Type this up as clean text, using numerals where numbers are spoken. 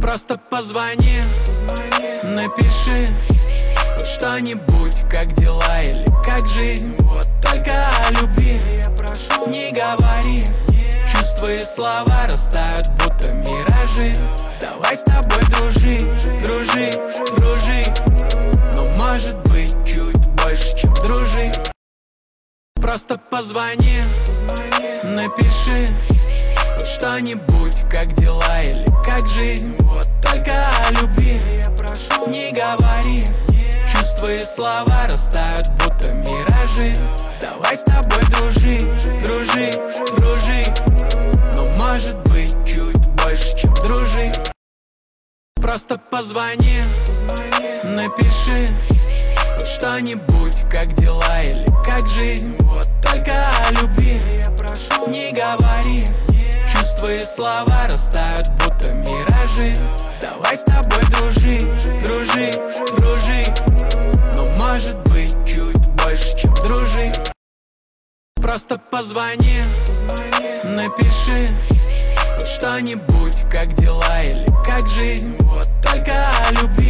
Просто позвони, напиши что-нибудь, как дела или как жизнь. Вот только о любви не говори. Чувства и слова растают, будто миражи. Давай с тобой дружи, дружи, дружи. Но может быть чуть больше, чем дружи. Просто позвони, напиши что-нибудь, как дела или как жизнь. Вот только о любви не говори. Чувства и слова растают, будто миражи. Давай с тобой дружи, дружи, дружи. Но может быть чуть больше, чем дружи. Просто позвони, напиши что-нибудь, как дела или как жизнь. Вот только о любви не говори. Чувства и слова растают, будто миражи. Давай с тобой дружи, дружи, дружи. Но может быть чуть больше, чем дружи. Просто позвони, напиши что-нибудь, как дела или как жизнь. Вот только о любви